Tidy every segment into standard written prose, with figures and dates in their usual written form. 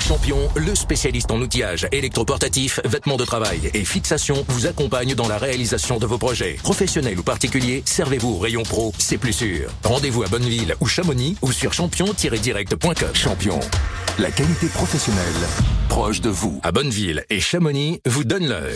Champion, le spécialiste en outillage électroportatif, vêtements de travail et fixation, vous accompagne dans la réalisation de vos projets. Professionnels ou particuliers, servez-vous au rayon pro, c'est plus sûr. Rendez-vous à Bonneville ou Chamonix ou sur champion-direct.com. Champion, la qualité professionnelle proche de vous. À Bonneville et Chamonix, vous donne l'heure.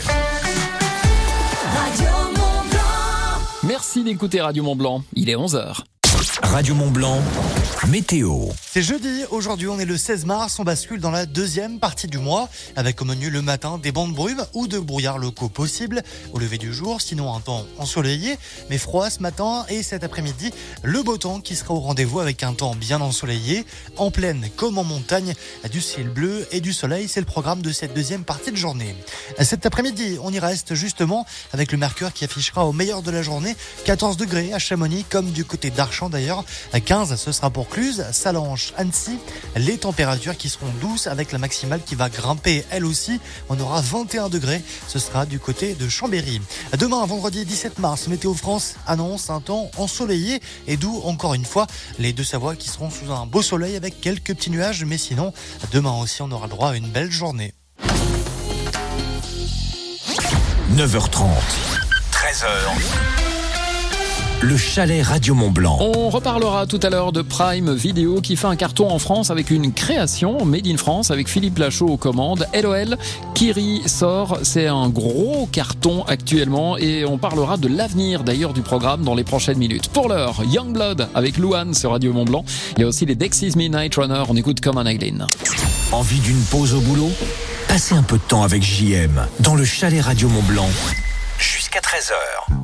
Merci d'écouter Radio Mont-Blanc, il est 11h. Radio Mont-Blanc, météo. C'est jeudi, aujourd'hui on est le 16 mars, on bascule dans la deuxième partie du mois, avec au menu le matin des bancs de brume ou de brouillard locaux possibles au lever du jour, sinon un temps ensoleillé, mais froid ce matin et cet après-midi, le beau temps qui sera au rendez-vous avec un temps bien ensoleillé, en plaine comme en montagne, du ciel bleu et du soleil, c'est le programme de cette deuxième partie de journée. Cet après-midi, on y reste justement avec le mercure qui affichera au meilleur de la journée 14 degrés à Chamonix comme du côté d'Archamps d'ailleurs, 15 ce sera pour Cluse, Salanches, Annecy, les températures qui seront douces avec la maximale qui va grimper elle aussi, on aura 21 degrés, ce sera du côté de Chambéry. Demain, vendredi 17 mars, Météo France annonce un temps ensoleillé et doux encore une fois, les Deux-Savoies qui seront sous un beau soleil avec quelques petits nuages, mais sinon, demain aussi on aura le droit à une belle journée. 9h30, 13h. Le chalet Radio Mont-Blanc. On reparlera tout à l'heure de Prime Video qui fait un carton en France avec une création Made in France avec Philippe Lachaud aux commandes. LOL, Kiri sort, c'est un gros carton actuellement et on parlera de l'avenir d'ailleurs du programme dans les prochaines minutes. Pour l'heure, Youngblood avec Louane sur Radio Mont-Blanc. Il y a aussi les Dexys Midnight Runner, on écoute Common Eileen. Envie d'une pause au boulot ? Passez un peu de temps avec JM dans le chalet Radio Mont-Blanc jusqu'à 13h.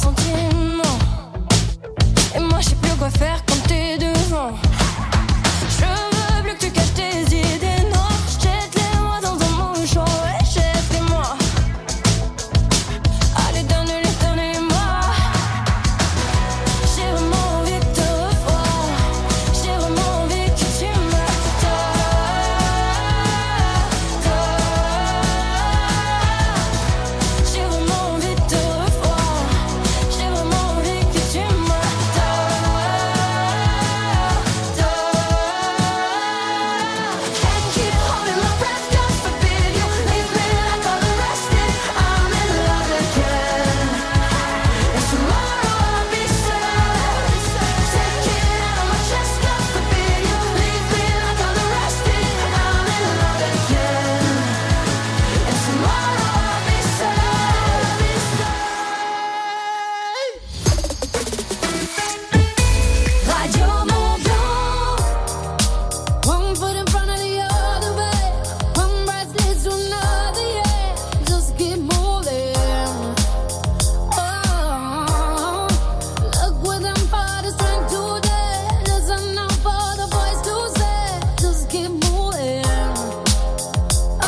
sentiments. Et moi je sais plus quoi faire quand t'es devant. Je veux plus que tu caches tes idées noires. Jette-les-moi dans un mouchoir, ouais, jette-les-moi. Allez, donne-les-moi. J'ai vraiment envie de te revoir. J'ai vraiment envie que tu me J'ai vraiment envie de te revoir. J'ai vraiment envie que tu me Can't keep holding my breath, God forbid you leave me like all the rest did. I'm in love again, and tomorrow I'll be sad. Take it out of my chest, God forbid you leave me like all the rest did. I'm in love again, and tomorrow I'll be sad. Radio Mont Blanc. One foot in front of the other way. One breath leads to another, yeah. Just keep moving. Oh, look within for the strength today. Listen out for the voice to say. Just keep moving. Oh,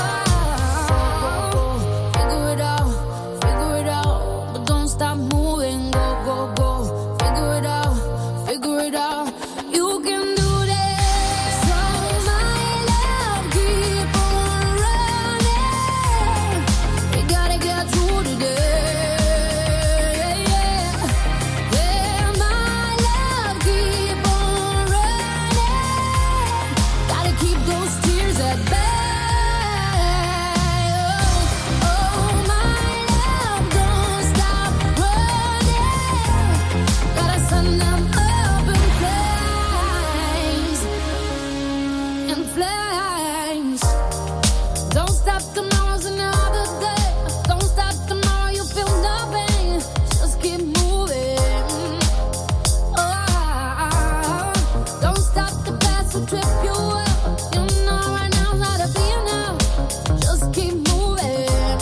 figure it out, but don't stop moving. Go, go, go. Figure it out. You can do this. So my love, keep on running. We gotta get through today. Yeah, my love, keep on running. Gotta keep those tears at bay. Oh, my love, don't stop running. Gotta send them up in flames. Don't stop, tomorrow's another day. Don't stop, tomorrow you feel nothing. Just keep moving. Oh, don't stop, the past will trip you up. You know right now how to feel now. Just keep moving.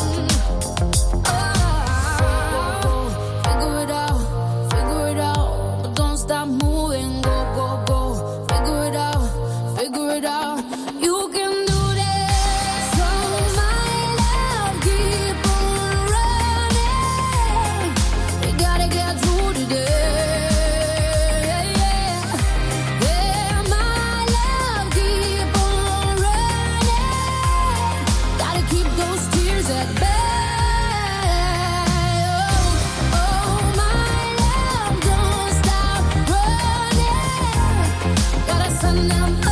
Oh, figure it out, but don't stop moving. Go, go, go. Figure it out. You can do this. So my love, keep on running. We gotta get through today. Yeah, my love, keep on running. Gotta keep those tears at bay. Oh, my love, don't stop running. Gotta send them up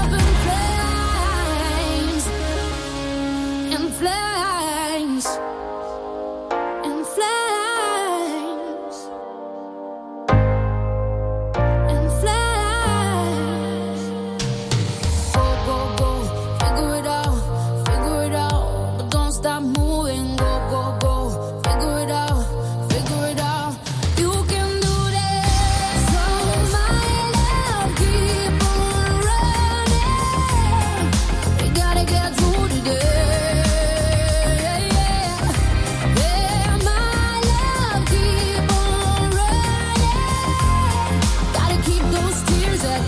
in flames. In flames. In flames. Go, go, go. Figure it out, but don't stop moving. Go, go, go. Figure it out. You can do this. So my love, keep on running. We gotta get through today. Yeah, my love, keep on running. Gotta keep those tears at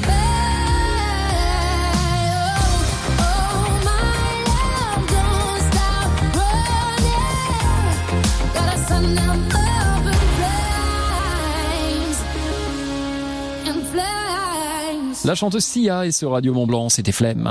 bay. Oh, my love, don't stop running. Gotta send them up in flames. La chanteuse Sia et ce Radio Mont Blanc, c'était Flemme.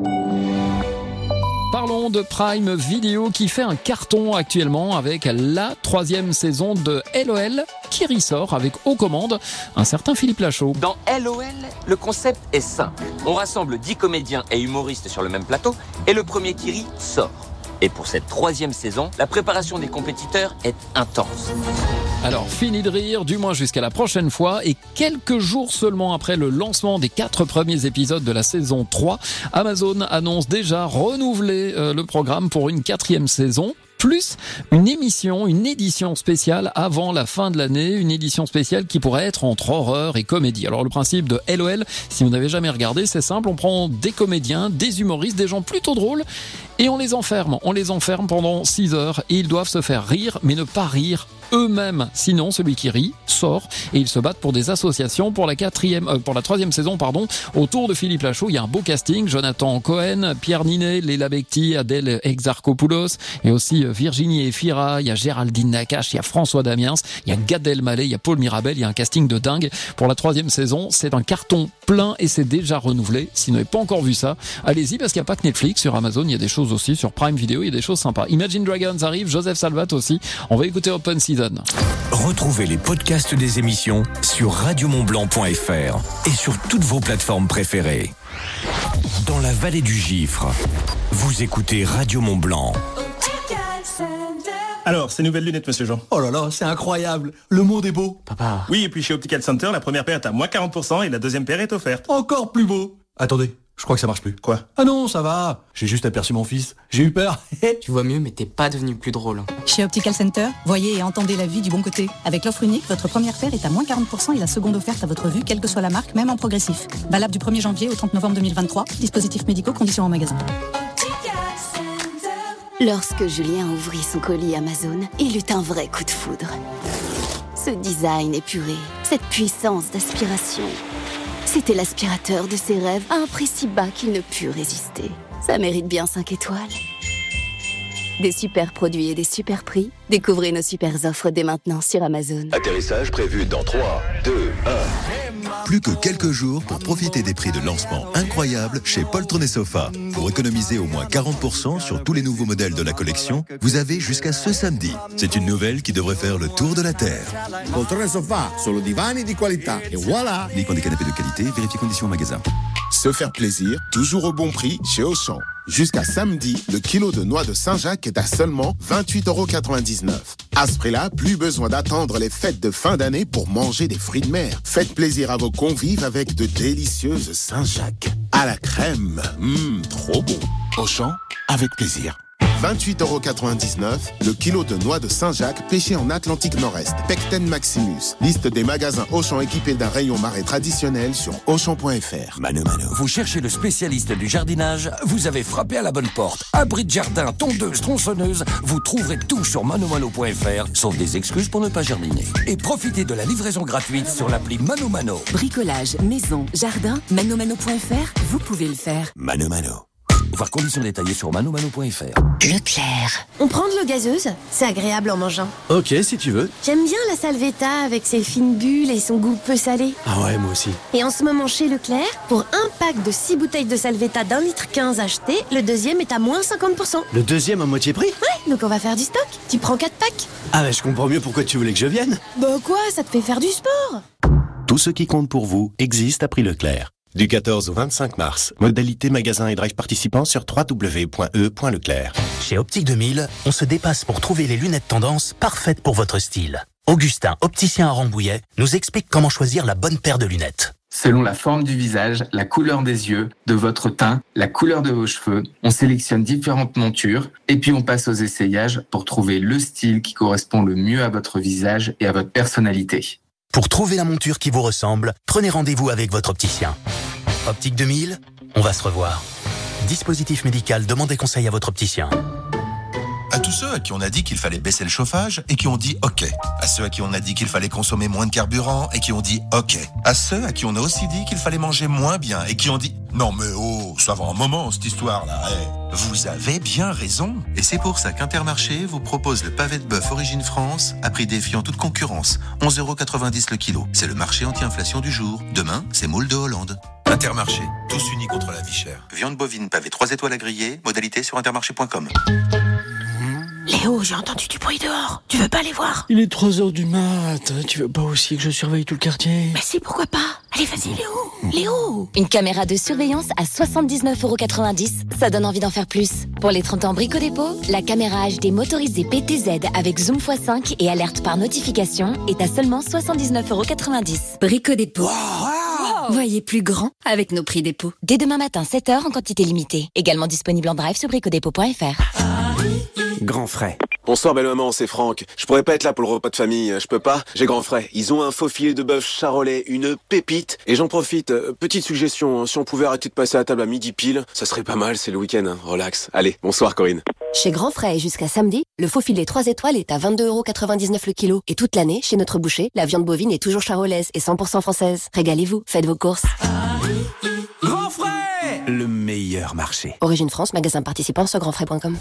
Parlons de Prime Video qui fait un carton actuellement avec la 3e saison de LOL qui ressort avec aux commandes un certain Philippe Lachaud. Dans LOL, le concept est simple. On rassemble 10 comédiens et humoristes sur le même plateau et le premier qui rit sort. Et pour cette 3e saison, la préparation des compétiteurs est intense. Alors, fini de rire, du moins jusqu'à la prochaine fois. Et quelques jours seulement après le lancement des 4 premiers épisodes de la saison 3, Amazon annonce déjà renouveler le programme pour une 4e saison. Plus une édition spéciale avant la fin de l'année, une édition spéciale qui pourrait être entre horreur et comédie. Alors le principe de LOL, si vous n'avez jamais regardé, c'est simple, on prend des comédiens, des humoristes, des gens plutôt drôles et on les enferme pendant 6 heures et ils doivent se faire rire mais ne pas rire eux-mêmes. Sinon, celui qui rit sort et ils se battent pour des associations pour la troisième saison, autour de Philippe Lachaud. Il y a un beau casting. Jonathan Cohen, Pierre Ninet, Léla Becti, Adèle Exarchopoulos et aussi Virginie Efira. Il y a Géraldine Nakache, il y a François Damiens, il y a Gad Elmaleh, il y a Paul Mirabel. Il y a un casting de dingue pour la troisième saison. C'est un carton plein et c'est déjà renouvelé. Si vous n'avez pas encore vu ça, allez-y parce qu'il n'y a pas que Netflix. Sur Amazon, il y a des choses aussi. Sur Prime Video, il y a des choses sympas. Imagine Dragons arrive, Joseph Salvat aussi. On va écouter Open Season. Retrouvez les podcasts des émissions sur radiomontblanc.fr et sur toutes vos plateformes préférées. Dans la vallée du Gifre, vous écoutez Radio Mont-Blanc. Alors, ces nouvelles lunettes, monsieur Jean. Oh là là, c'est incroyable. Le monde est beau. Papa. Oui, et puis chez Optical Center, la première paire est à moins 40% et la deuxième paire est offerte. Encore plus beau. Attendez, je crois que ça marche plus. Quoi? Ah non, ça va. J'ai juste aperçu mon fils. J'ai eu peur. Tu vois mieux, mais t'es pas devenu plus drôle. Chez Optical Center, voyez et entendez la vie du bon côté. Avec l'offre unique, votre première paire est à moins 40% et la seconde offerte à votre vue, quelle que soit la marque, même en progressif. Valable du 1er janvier au 30 novembre 2023. Dispositifs médicaux, conditions en magasin. Lorsque Julien ouvrit son colis Amazon, il eut un vrai coup de foudre. Ce design épuré, cette puissance d'aspiration. C'était l'aspirateur de ses rêves à un prix si bas qu'il ne put résister. Ça mérite bien 5 étoiles. Des super produits et des super prix. Découvrez nos super offres dès maintenant sur Amazon. Atterrissage prévu dans 3, 2, 1. Plus que quelques jours pour profiter des prix de lancement incroyables chez Poltron et Sofa. Pour économiser au moins 40% sur tous les nouveaux modèles de la collection, vous avez jusqu'à ce samedi. C'est une nouvelle qui devrait faire le tour de la Terre. Poltrone e Sofa, solo divani di qualità. Et voilà! Uniquement des canapés de qualité, vérifiez conditions en magasin. Se faire plaisir, toujours au bon prix chez Auchan. Jusqu'à samedi, le kilo de noix de Saint-Jacques est à seulement 28,99 €. À ce prix-là, plus besoin d'attendre les fêtes de fin d'année pour manger des fruits de mer. Faites plaisir à vos convives avec de délicieuses Saint-Jacques. À la crème, trop bon. Auchan, avec plaisir. 28,99 € le kilo de noix de Saint-Jacques pêché en Atlantique Nord-Est. Pecten Maximus. Liste des magasins Auchan équipés d'un rayon marais traditionnel sur Auchan.fr. Mano Mano. Vous cherchez le spécialiste du jardinage? Vous avez frappé à la bonne porte. Abri de jardin, tondeuse, tronçonneuse, vous trouverez tout sur manomano.fr, sauf des excuses pour ne pas jardiner. Et profitez de la livraison gratuite sur l'appli Mano Mano. Bricolage, maison, jardin, manomano.fr, vous pouvez le faire. Mano Mano. Voir conditions détaillées sur manomano.fr. Leclerc. On prend de l'eau gazeuse? C'est agréable en mangeant. Ok, si tu veux. J'aime bien la Salvetta avec ses fines bulles et son goût peu salé. Ah ouais, moi aussi. Et en ce moment chez Leclerc, pour un pack de 6 bouteilles de Salvetta d'1,15 litre acheté, le deuxième est à moins 50%. Le deuxième à moitié prix? Ouais, donc on va faire du stock. Tu prends 4 packs. Ah bah je comprends mieux pourquoi tu voulais que je vienne. Bah quoi, ça te fait faire du sport. Tout ce qui compte pour vous existe à prix Leclerc. Du 14 au 25 mars. Modalité magasin et drive participants sur www.e.leclerc. Chez Optique 2000, on se dépasse pour trouver les lunettes tendance parfaites pour votre style. Augustin, opticien à Rambouillet, nous explique comment choisir la bonne paire de lunettes. Selon la forme du visage, la couleur des yeux, de votre teint, la couleur de vos cheveux, on sélectionne différentes montures et puis on passe aux essayages pour trouver le style qui correspond le mieux à votre visage et à votre personnalité. Pour trouver la monture qui vous ressemble, prenez rendez-vous avec votre opticien. Optique 2000, on va se revoir. Dispositif médical, demandez conseil à votre opticien. À tous ceux à qui on a dit qu'il fallait baisser le chauffage et qui ont dit OK. À ceux à qui on a dit qu'il fallait consommer moins de carburant et qui ont dit OK. À ceux à qui on a aussi dit qu'il fallait manger moins bien et qui ont dit non mais oh, ça va un moment cette histoire-là. Vous avez bien raison. Et c'est pour ça qu'Intermarché vous propose le pavé de bœuf Origine France à prix défiant toute concurrence. 11,90 € le kilo. C'est le marché anti-inflation du jour. Demain, c'est moule de Hollande. Intermarché, tous unis contre la vie chère. Viande bovine pavé 3 étoiles à griller, modalité sur intermarché.com. Léo, j'ai entendu du bruit dehors. Tu veux pas aller voir? Il est 3h du mat. Tu veux pas aussi que je surveille tout le quartier? Mais si, pourquoi pas? Allez, vas-y, Léo. Léo. Une caméra de surveillance à 79,90 €. Ça donne envie d'en faire plus. Pour les 30 ans Brico Dépôt, la caméra HD motorisée PTZ avec zoom x5 et alerte par notification est à seulement 79,90 €. Brico Dépôt. Wow. Voyez plus grand avec nos prix dépôt. Dès demain matin, 7h en quantité limitée. Également disponible en drive sur bricodépôt.fr. Grand frais. Bonsoir belle maman, c'est Franck. Je pourrais pas être là pour le repas de famille, je peux pas. J'ai grand frais. Ils ont un faux filet de bœuf charolais, une pépite. Et j'en profite, petite suggestion, si on pouvait arrêter de passer à la table à midi pile, ça serait pas mal, c'est le week-end, hein. Relax. Allez, bonsoir Corinne. Chez Grand Frais et jusqu'à samedi, le faux filet 3 étoiles est à 22,99€ le kilo. Et toute l'année, chez notre boucher, la viande bovine est toujours charolaise et 100% française. Régalez-vous, faites vos courses. Grand Frais, le meilleur marché. Origine France, magasin participant sur grandfrais.com.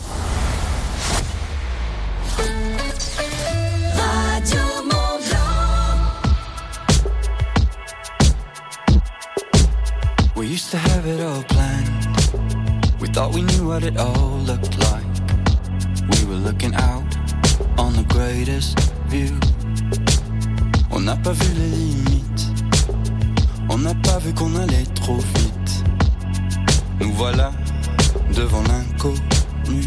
We used to have it all planned. We thought we knew what it all looked like. We were looking out on the greatest view. On n'a pas vu les limites. On n'a pas vu qu'on allait trop vite. Nous voilà devant l'inconnu.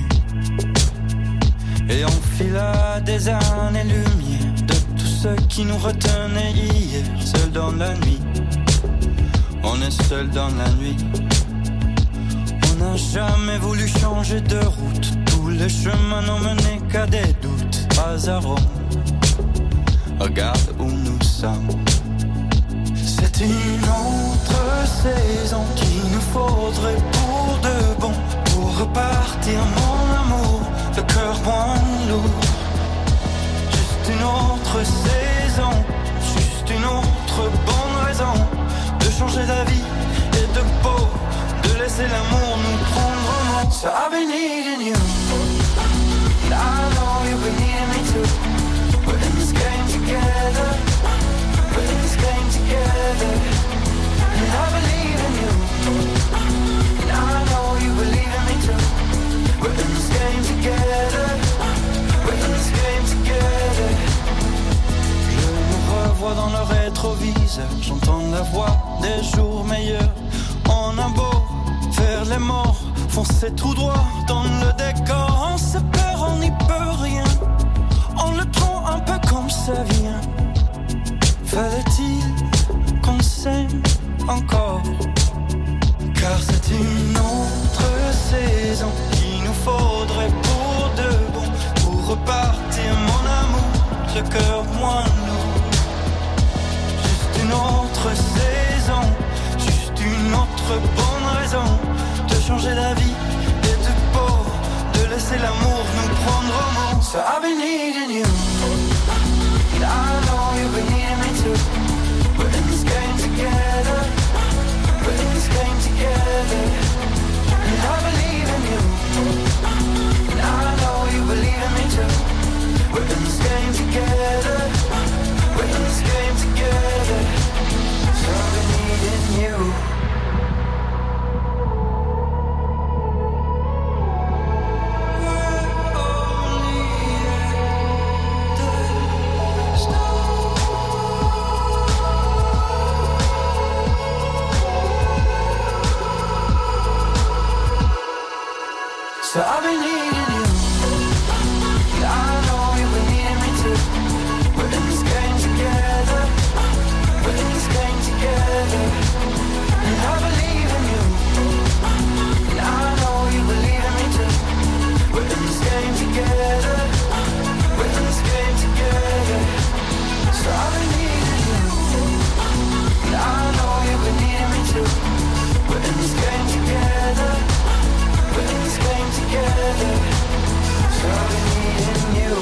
Et on fila des années-lumière de tout ce qui nous retenait hier. Seul dans la nuit. On est seul dans la nuit. On n'a jamais voulu changer de route. Tous les chemins n'ont mené qu'à des doutes. Pas à Rome. Regarde où nous sommes. C'est une autre saison qu'il nous faudrait pour de bon. Pour repartir mon amour, le cœur moins lourd. Juste une autre saison. Juste une autre bonne raison de changer d'avis et de peau, de laisser l'amour nous prendre en main. So I've been needing you, and I know you've been needing me too. We're in this game together, we're in this game together. And I believe in you, and I know you believe in me too. We're in this game together, we're in this game together. Je me revois dans le rétroviseur, j'entends la voix des jours meilleurs. On a beau faire les morts, foncer tout droit dans le décor. On se perd, on n'y peut rien. On le prend un peu comme ça vient. Fallait-il qu'on s'aime encore? Car c'est une autre saison qu'il nous faudrait pour de bon. Pour repartir mon amour, le cœur moins lourd. Juste une autre saison, juste une autre bonne raison de changer d'avis et de peau, de laisser l'amour nous prendre au mot. So I've been needing you, and I know you've been needing me too. We're in this game together, we're in this game together. And I believe in you, and I know you believe in me too. We're in this game together, we're in this game together. So I've been needing you. So I've been needing you, and I know you've been needing me too. We're in this game together, we're in this game together. And I believe in you, and I know you believe in me too. We're in this game together, we're in this game together. So I've been needing you, and I know you've been needing me too. We're in this game together, we're in this game together. So I've been needing you.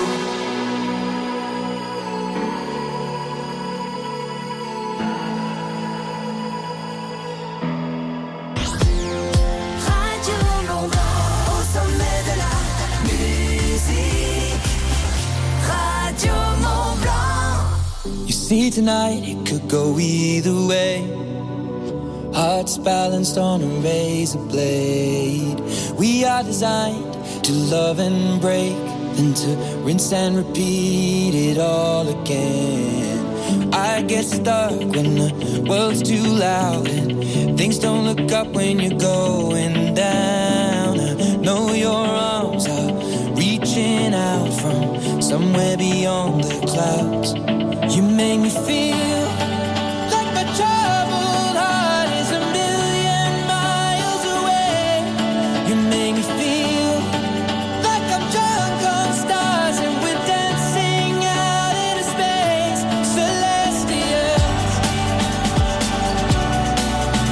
Radio Mont-Blanc, au sommet de la musique. Radio Mont-Blanc. You see tonight it could go either way. Hearts balanced on a razor blade. We are designed to love and break, then to rinse and repeat it all again. I get stuck when the world's too loud and things don't look up when you're going down. I know your arms are reaching out from somewhere beyond the clouds. You make me feel like my troubled heart is a million miles away. You make me feel like I'm drunk on stars and we're dancing out into space. Celestial.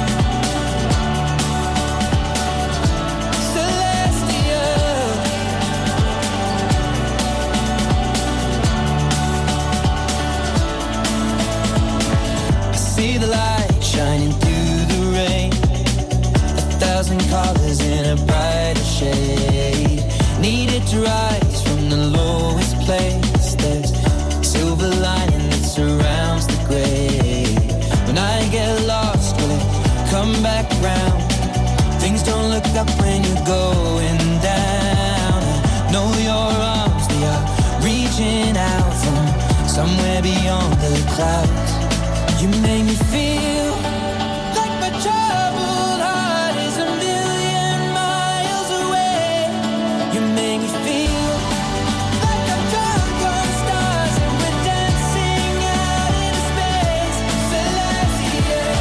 Celestial. See the light shining through the rain. 1,000 colors in a brighter shade. Needed to rise from the lowest place. There's silver lining that surrounds the gray. When I get lost, will it come back round? Things don't look up when you're going down. I know your arms, they are reaching out from somewhere beyond the clouds. You make me feel like my troubled heart is a million miles away. You make me feel like I'm drunk on stars and we're dancing out in space. Celestia.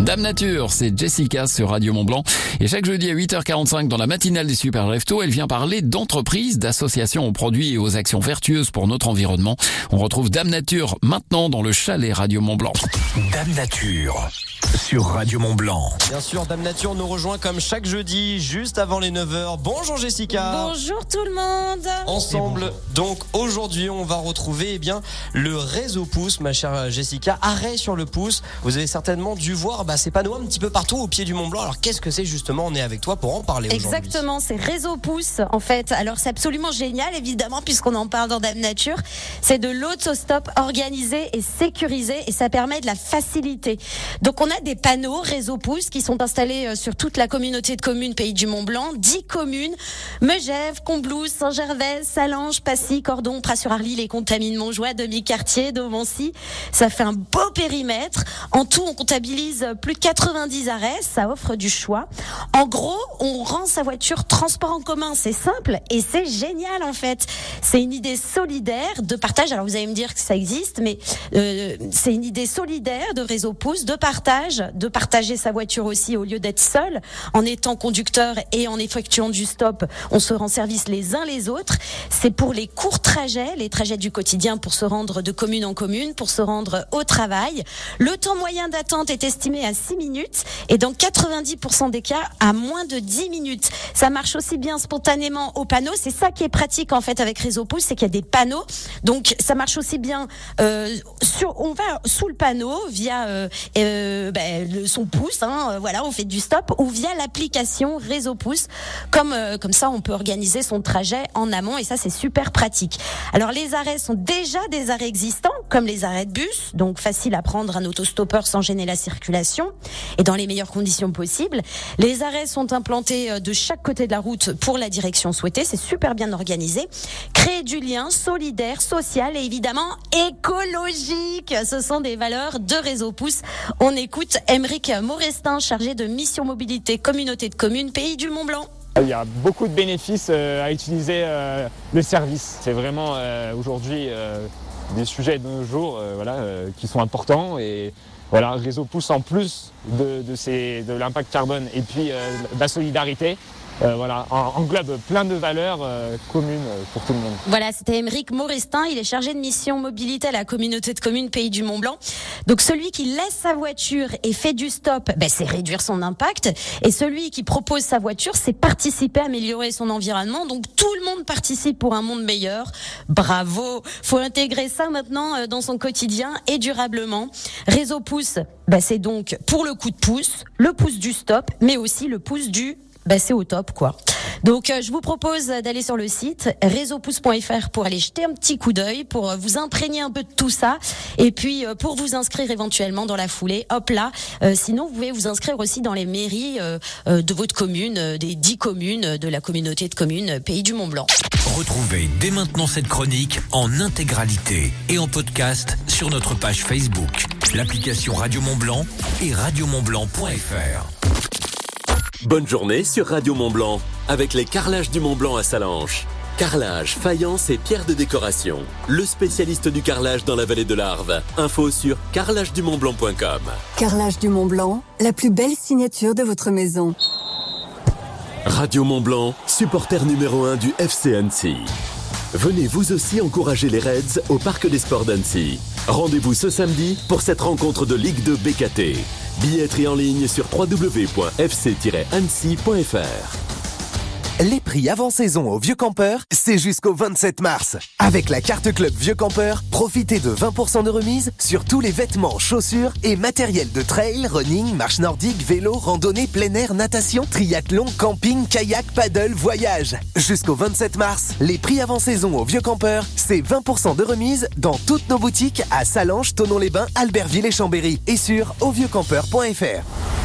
Dame Nature, c'est Jessica sur Radio Mont-Blanc. Et chaque jeudi à 8h45 dans la matinale des Super Leftos, elle vient parler d'entreprises, d'associations aux produits et aux actions vertueuses pour notre environnement. On retrouve Dame Nature maintenant dans le chalet Radio Mont-Blanc. Dame Nature sur Radio Mont-Blanc. Bien sûr, Dame Nature nous rejoint comme chaque jeudi, juste avant les 9h. Bonjour Jessica. Bonjour tout le monde. Ensemble, donc aujourd'hui, on va retrouver le réseau pouce, ma chère Jessica. Arrêt sur le pouce. Vous avez certainement dû voir ces panneaux un petit peu partout au pied du Mont Blanc. Alors qu'est-ce que c'est justement? On est avec toi pour en parler aujourd'hui. Exactement, c'est réseau pouce en fait. Alors c'est absolument génial évidemment puisqu'on en parle dans Dame Nature. C'est de l'autostop organisé et sécurisé et ça permet de la facilité. Donc on a des panneaux réseau pouce qui sont installés sur toute la communauté de communes Pays du Mont Blanc, 10 communes: Megève, Combloux, Saint-Gervais, Salange, Passy, Cordon, Pras-sur-Arly, Les Contamines, Montjoie, Demi-Quartier, Domancy. Ça fait un beau périmètre. En tout, on comptabilise plus de 90 arrêts. Ça offre du choix. En gros, on rend sa voiture transport en commun. C'est simple et c'est génial en fait. C'est une idée solidaire de partage. Alors vous allez me dire que ça existe, mais c'est une idée solidaire de réseau pouce, de partage, de partager sa voiture aussi au lieu d'être seul. En étant conducteur et en effectuant du stop, on se rend service les uns les autres. C'est pour les courts trajets, les trajets du quotidien pour se rendre de commune en commune, pour se rendre au travail. Le temps moyen d'attente est estimé à 6 minutes et dans 90% des cas à moins de 10 minutes. Ça marche aussi bien spontanément au panneau. C'est ça qui est pratique en fait avec Réseau Pouce, c'est qu'il y a des panneaux. Donc ça marche aussi bien on va sous le panneau via son pouce, voilà, on fait du stop, ou via l'application Réseau Pouce. Comme ça, on peut organiser son trajet en amont et ça c'est super pratique. Alors les arrêts sont déjà des arrêts existants, comme les arrêts de bus, donc facile à prendre un autostoppeur sans gêner la circulation et dans les meilleures conditions possibles. Les arrêts sont implantés de chaque côté de la route pour la direction souhaitée, c'est super bien organisé. Créer du lien solidaire, social et évidemment écologique, ce sont des valeurs de Réseau Pouce. On écoute Aymeric Maurestin, chargé de mission mobilité communauté de communes Pays du Mont Blanc. Il y a beaucoup de bénéfices à utiliser le service. C'est vraiment aujourd'hui des sujets de nos jours qui sont importants. Et voilà, Réseau Pouce, en plus de l'impact carbone et puis de la solidarité, englobe plein de valeurs communes pour tout le monde. Voilà, c'était Aymeric Maurestin, il est chargé de mission mobilité à la communauté de communes Pays du Mont Blanc. Donc celui qui laisse sa voiture et fait du stop, c'est réduire son impact, et celui qui propose sa voiture, c'est participer à améliorer son environnement. Donc tout le monde participe pour un monde meilleur. Bravo, faut intégrer ça maintenant dans son quotidien et durablement. Réseau Pouce, c'est donc pour le coup de pouce, le pouce du stop, mais aussi le pouce du c'est au top quoi. Donc je vous propose d'aller sur le site réseaupouce.fr pour aller jeter un petit coup d'œil, pour vous imprégner un peu de tout ça et puis pour vous inscrire éventuellement dans la foulée, hop là. Sinon vous pouvez vous inscrire aussi dans les mairies de votre commune, des 10 communes de la communauté de communes Pays du Mont Blanc. Retrouvez dès maintenant cette chronique en intégralité et en podcast sur notre page Facebook, l'application Radio Mont-Blanc et radiomontblanc.fr. Bonne journée sur Radio Mont-Blanc avec les carrelages du Mont-Blanc à Salange. Carrelage, faïence et pierres de décoration. Le spécialiste du carrelage dans la vallée de l'Arve. Info sur carrelagedumontblanc.com. Carrelage du Mont-Blanc, la plus belle signature de votre maison. Radio Mont-Blanc, supporter numéro 1 du FC Annecy. Venez vous aussi encourager les Reds au Parc des Sports d'Annecy. Rendez-vous ce samedi pour cette rencontre de Ligue 2 BKT. Billetterie en ligne sur www.fc-annecy.fr. Les prix avant saison au Vieux Campeur, c'est jusqu'au 27 mars. Avec la carte club Vieux Campeur, profitez de 20% de remise sur tous les vêtements, chaussures et matériel de trail, running, marche nordique, vélo, randonnée, plein air, natation, triathlon, camping, kayak, paddle, voyage. Jusqu'au 27 mars, les prix avant saison au Vieux Campeur, c'est 20% de remise dans toutes nos boutiques à Salange, Thonon-les-Bains, Albertville et Chambéry et sur auvieuxcampeur.fr.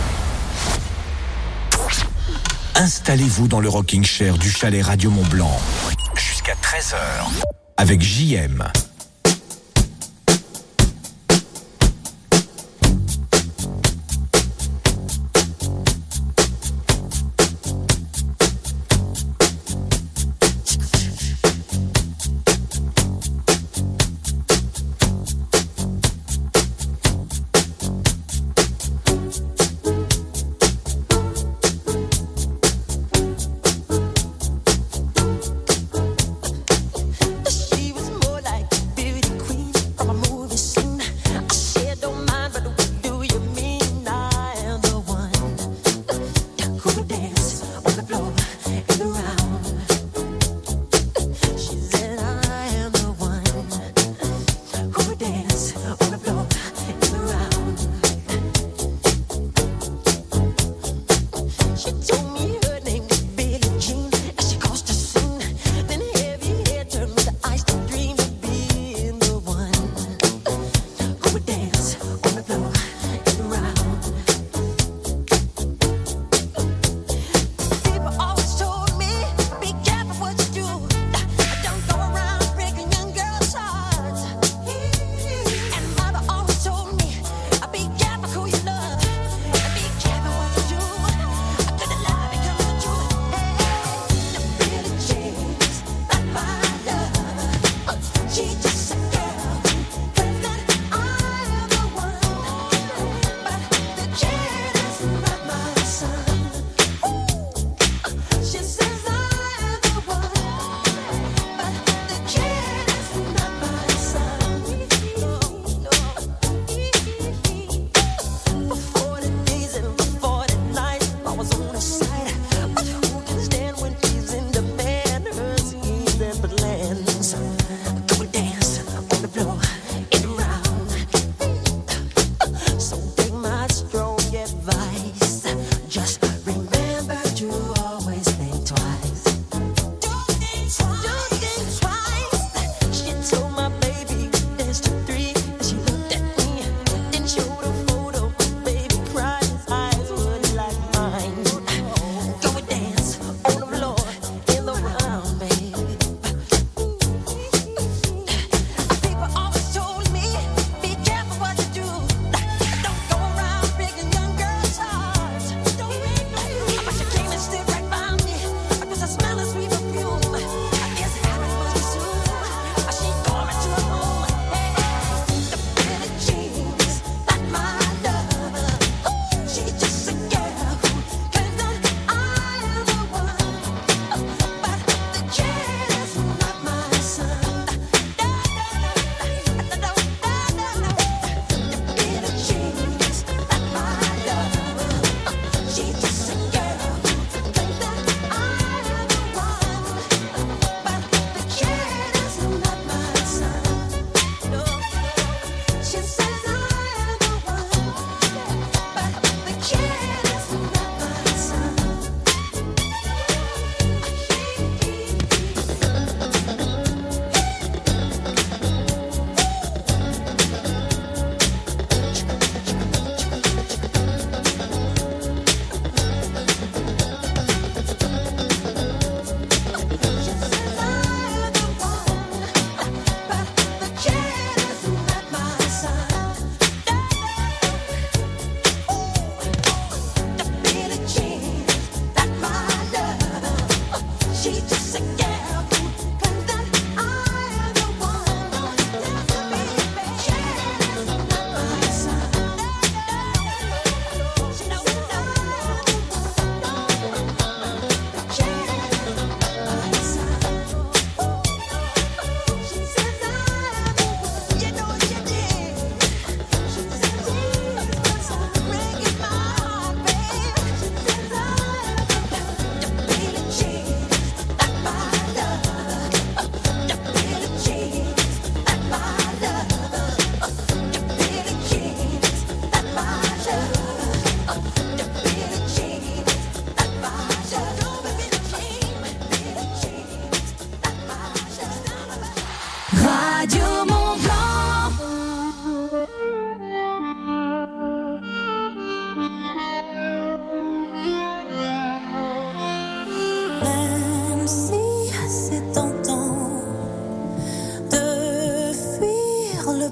Installez-vous dans le rocking chair du chalet Radio Mont-Blanc jusqu'à 13h avec JM.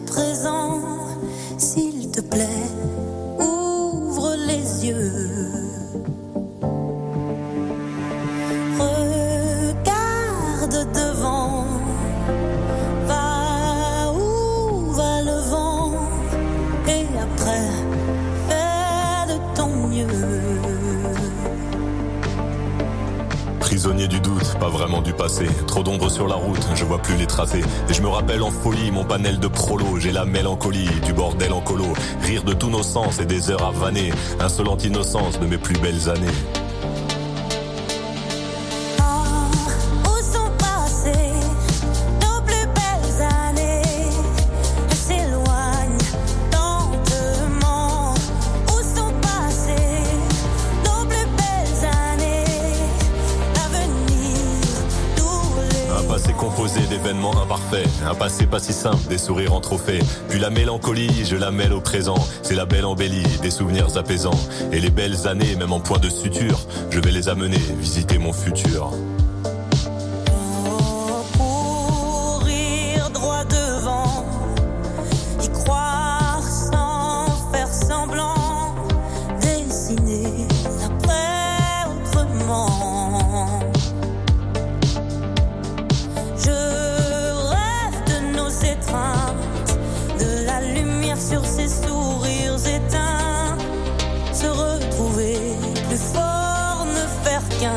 présent. S'il te plaît, ouvre les yeux. Regarde devant. Va où va le vent. Et après, fais de ton mieux. Prisonnier du doute, pas vraiment du passé. Trop d'ombre sur la route, je vois plus les tracés. Et je me rappelle en folie mon panel de prolo. J'ai la mélancolie du bordel en colo. Rire de tous nos sens et des heures à vanner. Insolente innocence de mes plus belles années. D'événements imparfaits, un passé pas si simple, des sourires en trophée. Puis la mélancolie, je la mêle au présent. C'est la belle embellie, des souvenirs apaisants. Et les belles années, même en point de suture, je vais les amener visiter mon futur. Courir droit devant, y croire sans faire semblant, dessiner l'après autrement. De la lumière sur ses sourires éteints, se retrouver plus fort, ne faire qu'un.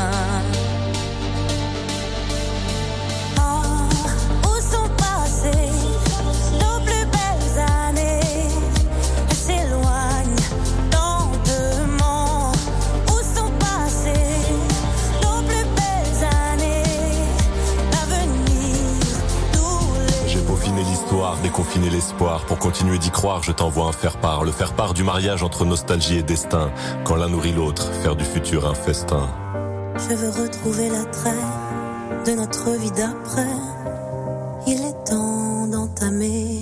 Où sont passées nos plus belles années? Elles s'éloignent lentement. Où sont passées nos plus belles années? L'avenir. J'ai peaufiné l'histoire, déconfiné l'espoir. Pour continuer d'y croire, je t'envoie un faire-part. Le faire-part du mariage entre nostalgie et destin. Quand l'un nourrit l'autre, faire du futur un festin. Je veux retrouver l'attrait de notre vie d'après. Il est temps d'entamer.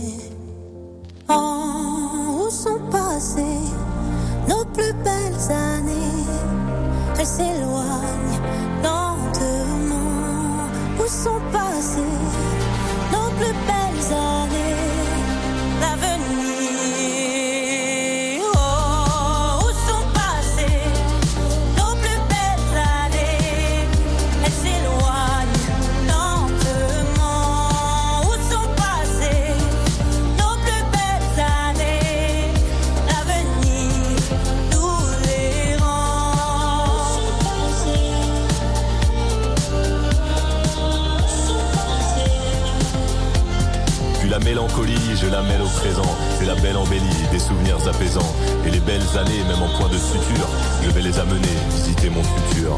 Où sont passées nos plus belles années? Elles s'éloignent lentement. Où sont passées nos plus belles années? L'avenir. Où sont passées nos plus belles années? Elles s'éloignent lentement. Où sont passées nos plus belles années? L'avenir nous les rend. Puis la mélancolie, je la mêle au présent. C'est la belle embellie, des souvenirs apaisants. Et les belles années, même en point de suture, je vais les amener visiter mon futur.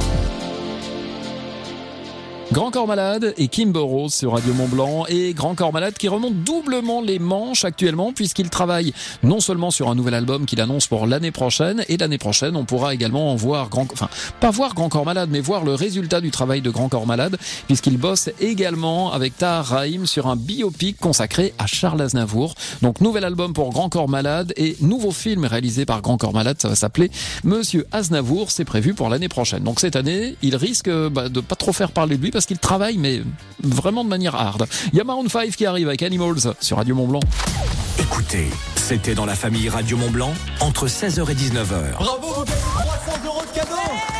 Grand Corps Malade et Kim Burrows sur Radio Mont-Blanc, et Grand Corps Malade qui remonte doublement les manches actuellement puisqu'il travaille non seulement sur un nouvel album qu'il annonce pour l'année prochaine, et l'année prochaine on pourra également voir pas voir Grand Corps Malade mais voir le résultat du travail de Grand Corps Malade puisqu'il bosse également avec Tahar Rahim sur un biopic consacré à Charles Aznavour. Donc nouvel album pour Grand Corps Malade et nouveau film réalisé par Grand Corps Malade, ça va s'appeler Monsieur Aznavour, c'est prévu pour l'année prochaine. Donc cette année il risque de pas trop faire parler de lui parce qu'il travaille mais vraiment de manière hard. Il y a Maroon 5 qui arrive avec Animals sur Radio Mont-Blanc. Écoutez, c'était dans la famille Radio Mont-Blanc entre 16h et 19h. Bravo, vous gagnez 300 € de cadeaux.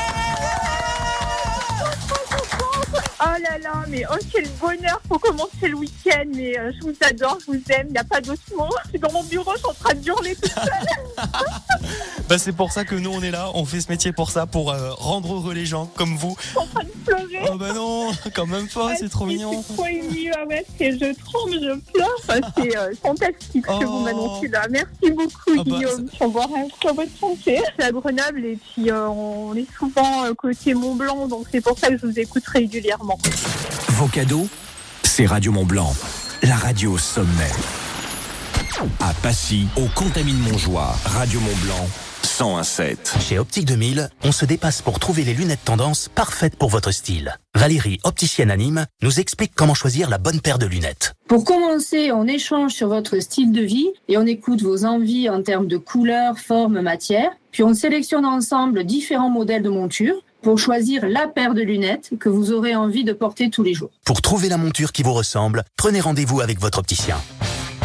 Oh là là, mais oh quel bonheur pour commencer le week-end, mais je vous adore, je vous aime, il n'y a pas d'autre mot. Je suis dans mon bureau, je suis en train de hurler toute seule. Bah c'est pour ça que nous on est là, on fait ce métier pour ça, pour rendre heureux les gens comme vous. Je suis en train de pleurer. Oh bah non, quand même pas, c'est trop mignon. C'est trop ému, ouais, je tremble, je pleure, c'est fantastique ce que vous m'annoncez là. Merci beaucoup Guillaume, je boire sur votre santé. Je suis à Grenoble et puis on est souvent côté Mont-Blanc, donc c'est pour ça que je vous écoute régulièrement. Vos cadeaux, c'est Radio Mont-Blanc, la radio sommet. À Passy, au Contamine-Montjoie, Radio Mont-Blanc, 101.7. Chez Optique 2000, on se dépasse pour trouver les lunettes tendance parfaites pour votre style. Valérie, opticienne à Nîmes, nous explique comment choisir la bonne paire de lunettes. Pour commencer, on échange sur votre style de vie et on écoute vos envies en termes de couleur, forme, matière. Puis on sélectionne ensemble différents modèles de montures pour choisir la paire de lunettes que vous aurez envie de porter tous les jours. Pour trouver la monture qui vous ressemble, prenez rendez-vous avec votre opticien.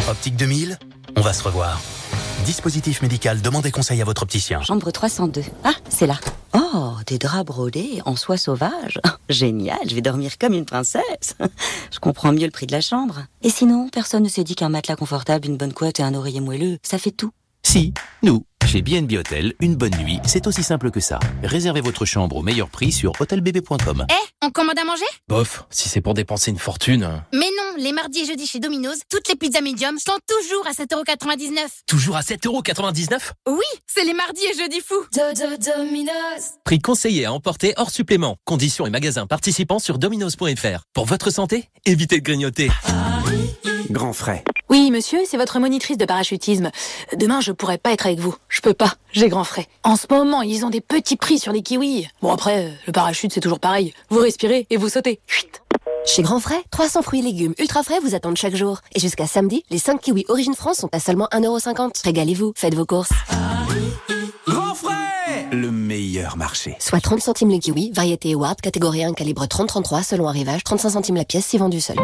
Optique 2000, on va se revoir. Dispositif médical, demandez conseil à votre opticien. Chambre 302. Ah, c'est là. Oh, des draps brodés en soie sauvage. Génial, je vais dormir comme une princesse. Je comprends mieux le prix de la chambre. Et sinon, personne ne s'est dit qu'un matelas confortable, une bonne couette et un oreiller moelleux, ça fait tout. Si, nous. Chez B&B Hotel, une bonne nuit, c'est aussi simple que ça. Réservez votre chambre au meilleur prix sur hotelbb.com. On commande à manger ? Bof, si c'est pour dépenser une fortune. Mais non, les mardis et jeudis chez Domino's, toutes les pizzas médium sont toujours à 7,99€. Toujours à 7,99€? Oui, c'est les mardis et jeudis fous. Domino's. Prix conseillé à emporter hors supplément. Conditions et magasins participants sur dominos.fr. Pour votre santé, évitez de grignoter. Grand frais. Oui, monsieur, c'est votre monitrice de parachutisme. Demain, je pourrais pas être avec vous. Je peux pas, j'ai grand frais. En ce moment, ils ont des petits prix sur les kiwis. Bon après, le parachute, c'est toujours pareil. Vous respirez et vous sautez. Chut. Chez Grand Frais, 300 fruits et légumes ultra frais vous attendent chaque jour. Et jusqu'à samedi, les 5 kiwis Origine France sont à seulement 1,50€. Régalez-vous, faites vos courses. Grand frais, le meilleur marché. Soit 30 centimes le kiwi, variété Award, catégorie 1, calibre 30-33, selon arrivage, 35 centimes la pièce si vendu seul.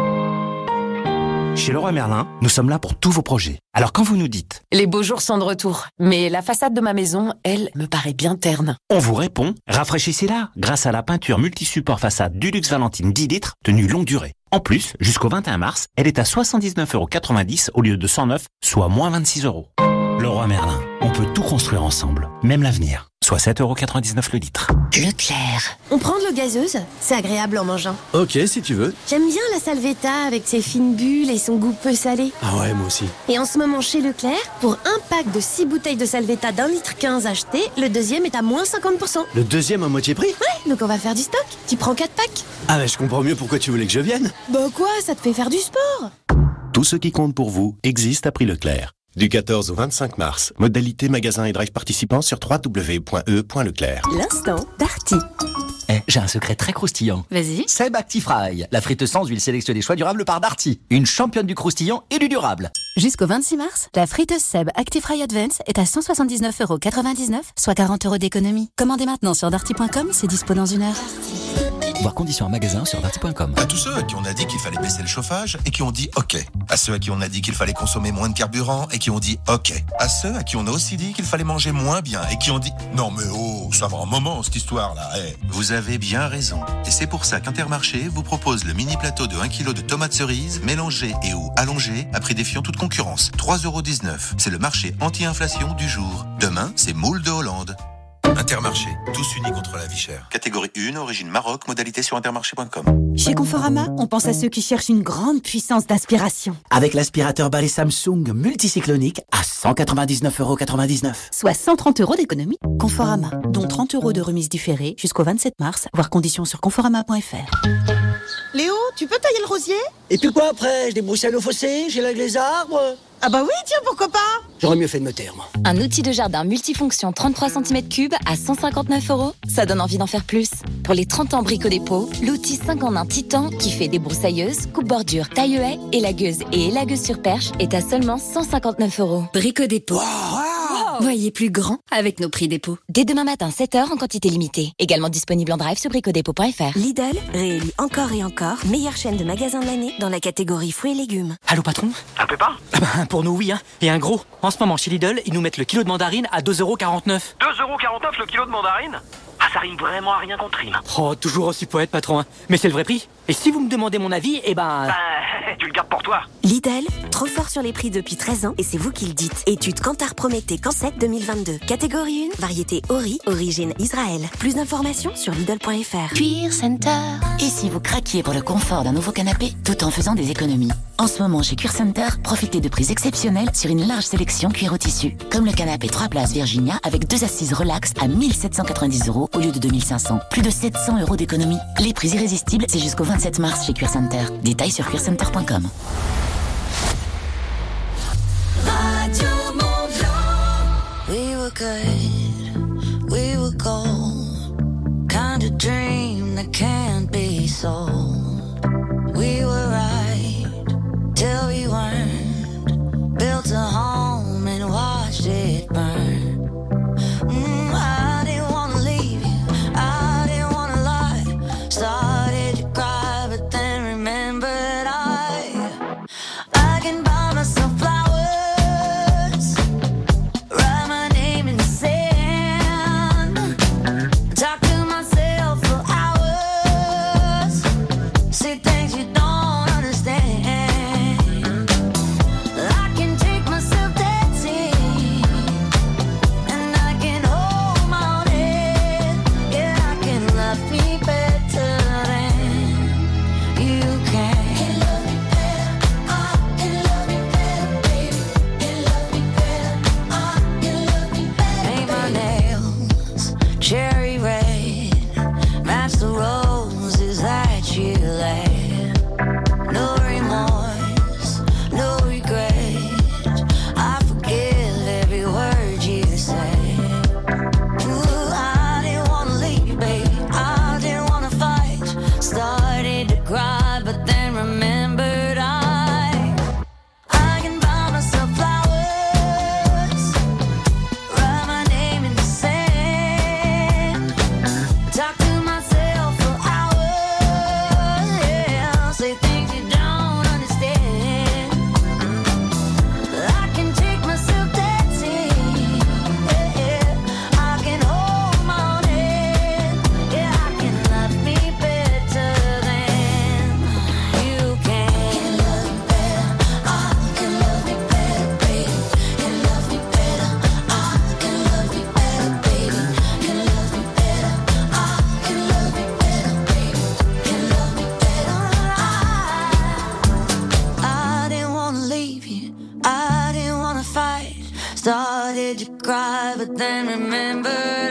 Chez Leroy Merlin, nous sommes là pour tous vos projets. Alors quand vous nous dites Les beaux jours sont de retour, mais la façade de ma maison, elle, me paraît bien terne. On vous répond, rafraîchissez-la grâce à la peinture multi-support façade Dulux Valentine 10 litres, tenue longue durée. En plus, jusqu'au 21 mars, elle est à 79,90€ au lieu de 109, soit moins 26€. Leroy Merlin, on peut tout construire ensemble, même l'avenir. Soit 7,99€ le litre. Leclerc. On prend de l'eau gazeuse, c'est agréable en mangeant. Ok, si tu veux. J'aime bien la Salvetta avec ses fines bulles et son goût peu salé. Ah ouais, moi aussi. Et en ce moment chez Leclerc, pour un pack de 6 bouteilles de Salvetta d'1,15 litre acheté, le deuxième est à moins 50%. Le deuxième à moitié prix ? Ouais, donc on va faire du stock. Tu prends 4 packs. Ah mais je comprends mieux pourquoi tu voulais que je vienne. Bah quoi, ça te fait faire du sport. Tout ce qui compte pour vous existe à prix Leclerc. Du 14 au 25 mars. Modalité magasin et drive participants sur www.e.leclerc. L'instant Darty. J'ai un secret très croustillant. Vas-y. Seb ActiFry, la frite sans huile sélectionnée choix durable par Darty. Une championne du croustillant et du durable. Jusqu'au 26 mars, la friteuse Seb ActiFry Advance est à 179,99€, soit 40€ d'économie. Commandez maintenant sur darty.com, c'est dispo dans 1 heure. Voir conditions en magasin sur darty.com. À tous ceux à qui on a dit qu'il fallait baisser le chauffage et qui ont dit OK. À ceux à qui on a dit qu'il fallait consommer moins de carburant et qui ont dit OK. À ceux à qui on a aussi dit qu'il fallait manger moins bien et qui ont dit non mais oh, ça va un moment cette histoire-là. Vous avez bien raison. Et c'est pour ça qu'Intermarché vous propose le mini plateau de 1 kg de tomates cerises mélangées et ou allongées à prix défiant toute concurrence. 3,19€. C'est le marché anti-inflation du jour. Demain, c'est moule de Hollande. Intermarché, tous unis contre la vie chère. Catégorie 1, origine Maroc, modalité sur intermarché.com. Chez Conforama, on pense à ceux qui cherchent une grande puissance d'aspiration. Avec l'aspirateur balai Samsung multicyclonique à 199,99€. Soit 130€ d'économie. Conforama, dont 30€ de remise différée jusqu'au 27 mars, voir conditions sur conforama.fr. Léo, tu peux tailler le rosier ? Et puis quoi après ? Je débroussaille le fossé, j'élève les arbres. Ah bah oui, tiens, pourquoi pas ? J'aurais mieux fait de me taire, moi. Un outil de jardin multifonction 33 cm3 à 159€. Ça donne envie d'en faire plus. Pour les 30 ans Brico Dépôt, l'outil 5 en 1 Titan qui fait débroussailleuse, coupe-bordure, taille-haie, élagueuse et élagueuse sur perche est à seulement 159€. Brico Dépôt. Voyez plus grand avec nos prix dépôt. Dès demain matin, 7h en quantité limitée. Également disponible en drive sur bricodépôt.fr. Lidl, réélu encore et encore, meilleure chaîne de magasins de l'année dans la catégorie fruits et légumes. Allô patron ? Un Pépin ? Pour nous oui, hein. Et un gros. En ce moment chez Lidl, ils nous mettent le kilo de mandarine à 2,49€. 2,49€ le kilo de mandarine ? Ah, ça rime vraiment à rien contre rime. Oh, toujours aussi poète patron, hein. Mais c'est le vrai prix. Et si vous me demandez mon avis, tu le gardes pour toi. Lidl, trop fort sur les prix depuis 13 ans et c'est vous qui le dites. Étude Kantar Prométhée Cancet 2022. Catégorie 1, variété Ori, origine Israël. Plus d'informations sur Lidl.fr. Cuir Center. Et si vous craquiez pour le confort d'un nouveau canapé tout en faisant des économies? En ce moment chez Cuir Center, profitez de prix exceptionnels sur une large sélection cuir au tissu. Comme le canapé 3 places Virginia avec 2 assises relax à 1790€ au lieu de 2500. Plus de 700€ d'économie. Les prix irrésistibles, c'est jusqu'au 27 mars chez Cuir Center. Détails sur cuircenter.com. Radio Mont-Blanc. We were good, we were gold. Kind of dream that can't be sold. We were right till we weren't. Built a home and watched it burn. I didn't wanna leave you, I didn't wanna lie. Started to cry, but then remembered I can buy myself flowers. started to cry, but then remembered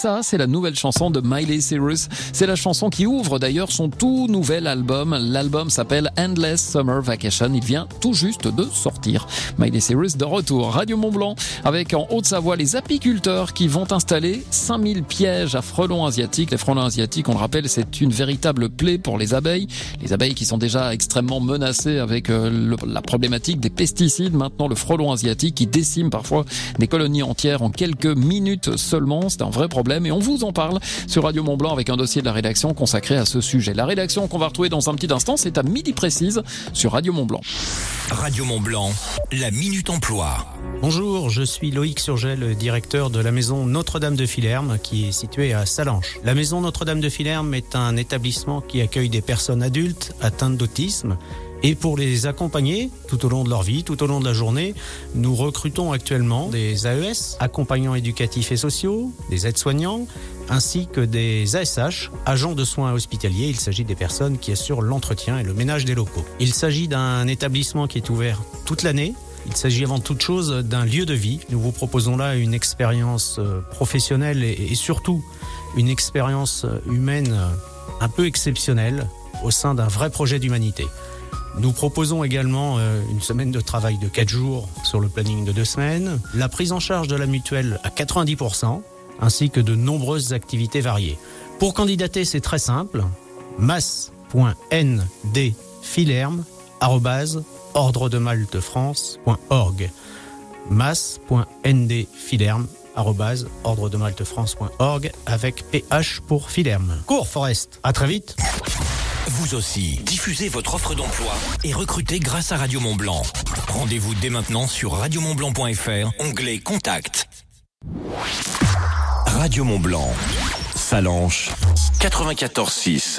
ça, c'est la nouvelle chanson de Miley Cyrus. C'est la chanson qui ouvre d'ailleurs son tout nouvel album. L'album s'appelle Endless Summer Vacation. Il vient tout juste de sortir. Miley Cyrus de retour. Radio Mont-Blanc avec en Haute-Savoie les apiculteurs qui vont installer 5000 pièges à frelons asiatiques. Les frelons asiatiques, on le rappelle, c'est une véritable plaie pour les abeilles. Les abeilles qui sont déjà extrêmement menacées avec la problématique des pesticides. Maintenant, le frelon asiatique qui décime parfois des colonies entières en quelques minutes seulement. C'est un vrai problème et on vous en parle sur Radio Mont-Blanc avec un dossier de la rédaction consacré à ce sujet. La rédaction qu'on va retrouver dans un petit instant, c'est à midi précise sur Radio Mont-Blanc. Radio Mont-Blanc, la Minute Emploi. Bonjour, je suis Loïc Surgel, le directeur de la maison Notre-Dame de Filerme qui est située à Salanches. La maison Notre-Dame de Filerme est un établissement qui accueille des personnes adultes atteintes d'autisme. Et pour les accompagner tout au long de leur vie, tout au long de la journée, nous recrutons actuellement des AES, accompagnants éducatifs et sociaux, des aides-soignants, ainsi que des ASH, agents de soins hospitaliers. Il s'agit des personnes qui assurent l'entretien et le ménage des locaux. Il s'agit d'un établissement qui est ouvert toute l'année. Il s'agit avant toute chose d'un lieu de vie. Nous vous proposons là une expérience professionnelle et surtout une expérience humaine un peu exceptionnelle au sein d'un vrai projet d'humanité. Nous proposons également une semaine de travail de 4 jours sur le planning de 2 semaines, la prise en charge de la mutuelle à 90%, ainsi que de nombreuses activités variées. Pour candidater, c'est très simple, mas.ndfilerme@ordredemaltefrance.org mas.ndfilerme@ordredemaltefrance.org avec PH pour Filerme. Cours Forest, à très vite. Vous aussi, diffusez votre offre d'emploi et recrutez grâce à Radio Mont-Blanc. Rendez-vous dès maintenant sur radiomontblanc.fr, onglet Contact. Radio Mont-Blanc, Salanches, 94.6.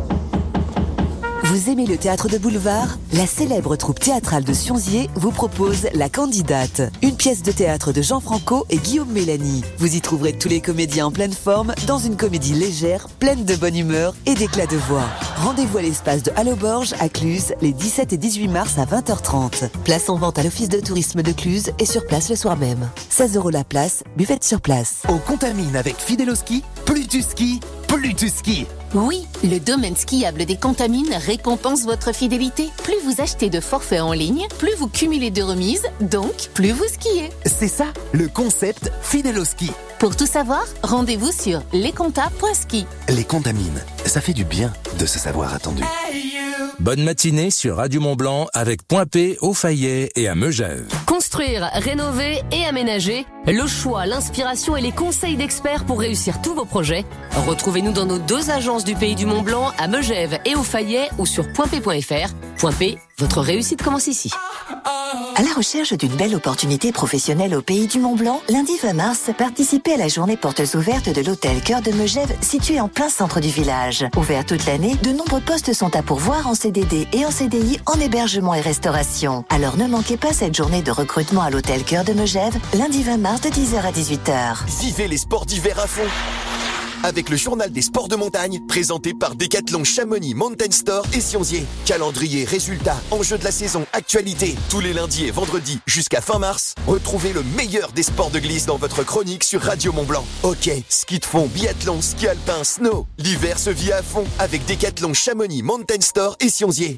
Vous aimez le théâtre de boulevard ? La célèbre troupe théâtrale de Sionzier vous propose La Candidate, une pièce de théâtre de Jean Franco et Guillaume Mélanie. Vous y trouverez tous les comédiens en pleine forme dans une comédie légère, pleine de bonne humeur et d'éclat de voix. Rendez-vous à l'espace de Halloborge à Cluse les 17 et 18 mars à 20h30. Place en vente à l'office de tourisme de Cluse et sur place le soir même. 16 € la place, buvette sur place. On contamine avec Fideloski, plus tu skis, plus tu skis. Oui, le domaine skiable des Contamines récompense votre fidélité. Plus vous achetez de forfaits en ligne, plus vous cumulez de remises, donc plus vous skiez. C'est ça, le concept Fideloski. Pour tout savoir, rendez-vous sur lesconta.ski. Les Contamines, ça fait du bien de se savoir attendu. Bonne matinée sur Radio Mont-Blanc avec Point P, au Fayet et à Megève. Construire, rénover et aménager, le choix, l'inspiration et les conseils d'experts pour réussir tous vos projets. Retrouvez-nous dans nos 2 agences du Pays du Mont-Blanc à Megève et au Fayet ou sur pointp.fr. Point P, votre réussite commence ici. À la recherche d'une belle opportunité professionnelle au Pays du Mont-Blanc, lundi 20 mars, participez à la journée portes ouvertes de l'hôtel Cœur de Megève, situé en plein centre du village. Ouvert toute l'année, de nombreux postes sont à pourvoir en CDD et en CDI en hébergement et restauration. Alors ne manquez pas cette journée de recrutement à l'hôtel Cœur de Megève, lundi 20 mars de 10h à 18h. Vivez les sports d'hiver à fond avec le journal des sports de montagne, présenté par Decathlon Chamonix Mountain Store et Sionzier. Calendrier, résultats, enjeux de la saison, actualité. Tous les lundis et vendredis jusqu'à fin mars, retrouvez le meilleur des sports de glisse dans votre chronique sur Radio Mont-Blanc. Hockey, ski de fond, biathlon, ski alpin, snow. L'hiver se vit à fond avec Decathlon Chamonix Mountain Store et Sionzier.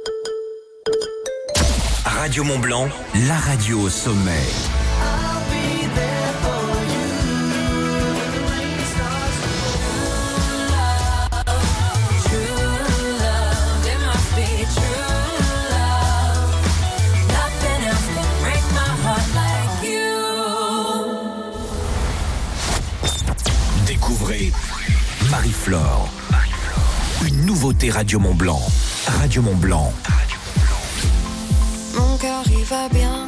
Radio Mont-Blanc, la radio au sommet. Découvrez Marie-Flore, une nouveauté Radio Mont-Blanc. Radio Mont-Blanc. Mon cœur il va bien.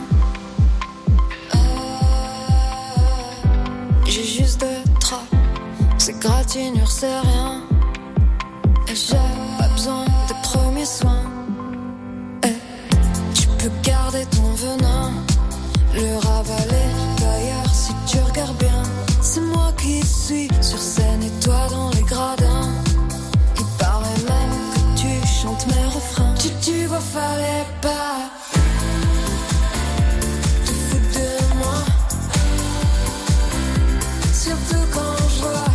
J'ai juste 2 draps. Ces gratinures c'est rien. Et j'ai pas besoin des premiers soins. Et tu peux garder ton venin, le ravaler d'ailleurs si tu regardes bien. C'est moi qui suis sur scène et toi dans les gradins. Il paraît même que tu chantes mes refrains. Tu vois fallait pas te foutre de moi, surtout quand je vois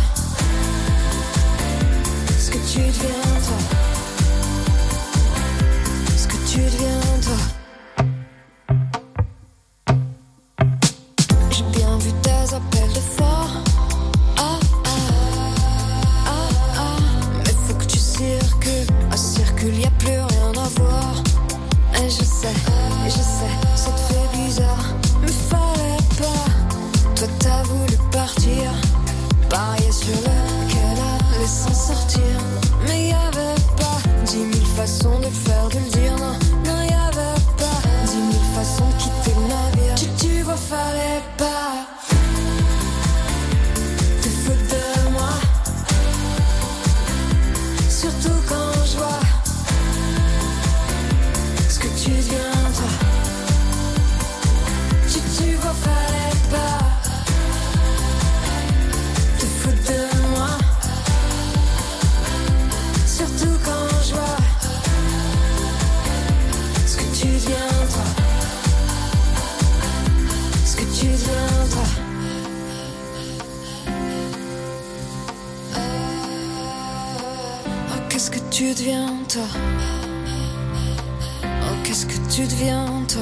voiture qu'elle allait s'en sortir. Mais y avait pas 10 000 façons de le faire, de le dire. Non, y avait pas 10 000 façons de quitter le navire. Tu vois, fallait pas te foutre de moi. Surtout quand je vois ce que tu deviens, toi. Tu vois, fallait pas te foutre de moi. Surtout quand je vois ce que tu deviens, toi. Ce que tu deviens, toi. Oh, qu'est-ce que tu deviens, toi. Oh, qu'est-ce que tu deviens, toi.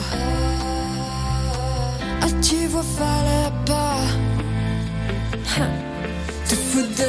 Ah, tu vois, fallait pas te foutre de